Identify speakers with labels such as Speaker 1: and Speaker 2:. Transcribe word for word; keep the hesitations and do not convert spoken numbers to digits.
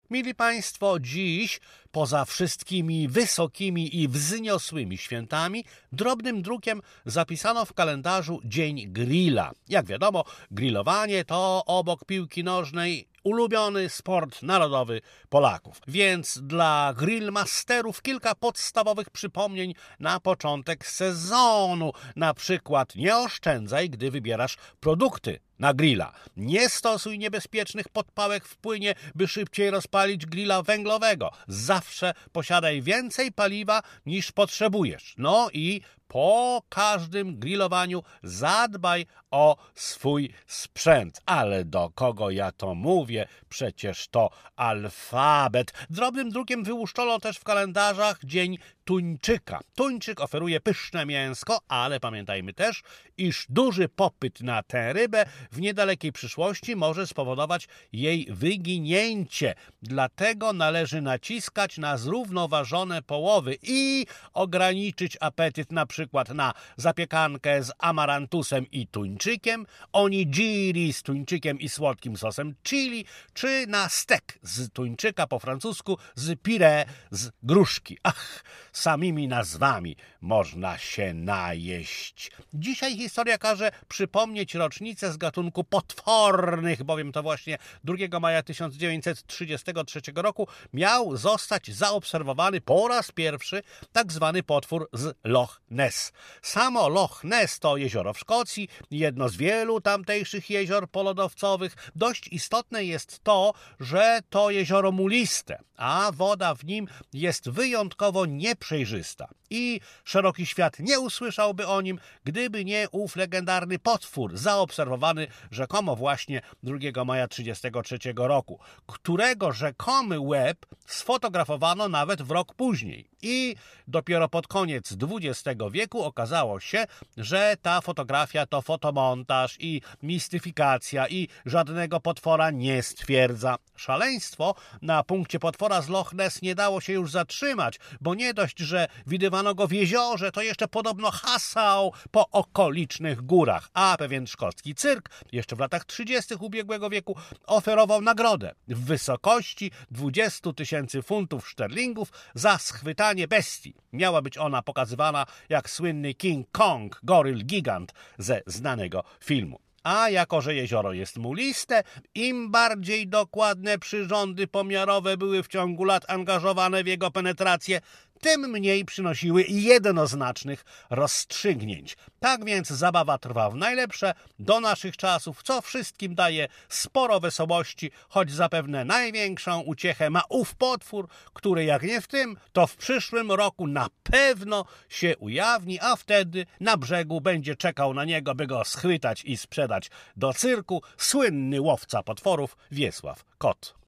Speaker 1: Mili Państwo, dziś poza wszystkimi wysokimi i wzniosłymi świętami drobnym drukiem zapisano w kalendarzu Dzień Grilla. Jak wiadomo, grillowanie to obok piłki nożnej ulubiony sport narodowy Polaków. Więc dla grillmasterów kilka podstawowych przypomnień na początek sezonu. Na przykład nie oszczędzaj, gdy wybierasz produkty na grilla. Nie stosuj niebezpiecznych podpałek w płynie, by szybciej rozpalić grilla węglowego. Zawsze posiadaj więcej paliwa niż potrzebujesz. No i po każdym grillowaniu zadbaj o swój sprzęt. Ale do kogo ja to mówię? Przecież to alfabet. Drobnym drukiem wyłuszczono też w kalendarzach Dzień Tuńczyka. Tuńczyk oferuje pyszne mięsko, ale pamiętajmy też, iż duży popyt na tę rybę w niedalekiej przyszłości może spowodować jej wyginięcie. Dlatego należy naciskać na zrównoważone połowy i ograniczyć apetyt na przykład na zapiekankę z amarantusem i tuńczykiem, onigiri z tuńczykiem i słodkim sosem chili, czy na stek z tuńczyka po francusku z purée z gruszki. Ach, samymi nazwami można się najeść. Dzisiaj historia każe przypomnieć rocznicę z gatunku potwornych, bowiem to właśnie drugiego maja tysiąc dziewięćset trzydziestego trzeciego roku miał zostać zaobserwowany po raz pierwszy tak zwany potwór z Loch Ness. Samo Loch Ness to jezioro w Szkocji, jedno z wielu tamtejszych jezior polodowcowych. Dość istotne jest to, że to jezioro muliste, a woda w nim jest wyjątkowo nieprzejrzysta. I szeroki świat nie usłyszałby o nim, gdyby nie ów legendarny potwór zaobserwowany rzekomo właśnie drugiego maja trzydziestego trzeciego roku, którego rzekomy łeb sfotografowano nawet w rok później. I dopiero pod koniec dwudziestego wieku okazało się, że ta fotografia to fotomontaż i mistyfikacja i żadnego potwora nie stwierdza. Szaleństwo na punkcie potwora z Loch Ness nie dało się już zatrzymać, bo nie dość, że widywano go w jeziorze, to jeszcze podobno hasał po okolicznych górach. A pewien szkocki cyrk jeszcze w latach trzydziestych ubiegłego wieku oferował nagrodę w wysokości dwudziestu tysięcy funtów szterlingów za schwytanie bestii. Miała być ona pokazywana jak słynny King Kong, goryl gigant ze znanego filmu. A jako że jezioro jest muliste, im bardziej dokładne przyrządy pomiarowe były w ciągu lat angażowane w jego penetrację, tym mniej przynosiły jednoznacznych rozstrzygnięć. Tak więc zabawa trwa w najlepsze do naszych czasów, co wszystkim daje sporo wesołości, choć zapewne największą uciechę ma ów potwór, który jak nie w tym, to w przyszłym roku na pewno się ujawni, a wtedy na brzegu będzie czekał na niego, by go schwytać i sprzedać do cyrku słynny łowca potworów Wiesław Kot.